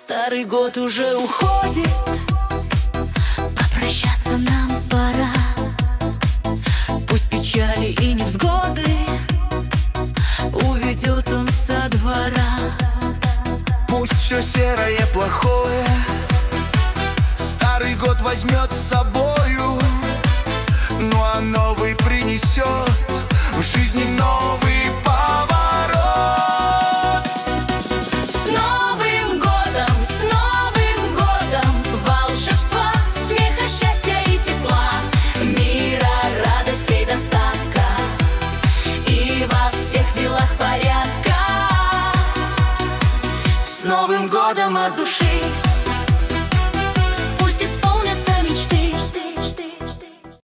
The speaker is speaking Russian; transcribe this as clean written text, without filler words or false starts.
Старый год уже уходит, попрощаться нам пора. Пусть печали и невзгоды уведет он со двора. Пусть все серое, плохое старый год возьмет с собою, ну а новый принесет в жизни новый поворот. С Новым годом волшебства, смеха, счастья и тепла, мира, радостей, достатка и во всех делах порядка. С Новым годом от души!